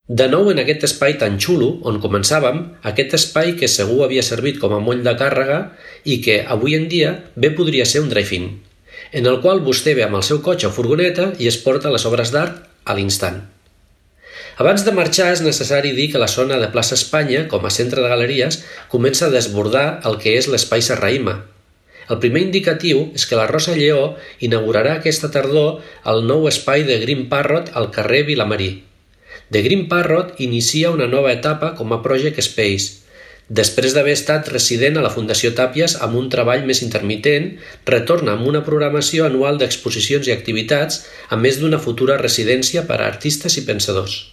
De nou en aquest espai tan xulo on començàvem, aquest espai que segur havia servit com a moll de càrrega i que, avui en dia, bé podria ser un drive-in, en el qual vostè ve amb el seu cotxe o furgoneta i es porta les obres d'art a l'instant. Abans de marxar és necessari dir que la zona de plaça Espanya, com a centre de galeries, comença a desbordar el que és l'espai Serrahima. El primer indicatiu és que la Rosa Lleó inaugurarà aquesta tardor el nou espai de Green Parrot al carrer Vilamarí. The Green Parrot inicia una nova etapa com a Project Space. Després d'haver estat resident a la Fundació Tàpies amb un treball més intermitent, retorna amb una programació anual d'exposicions i activitats, a més d'una futura residència per a artistes i pensadors.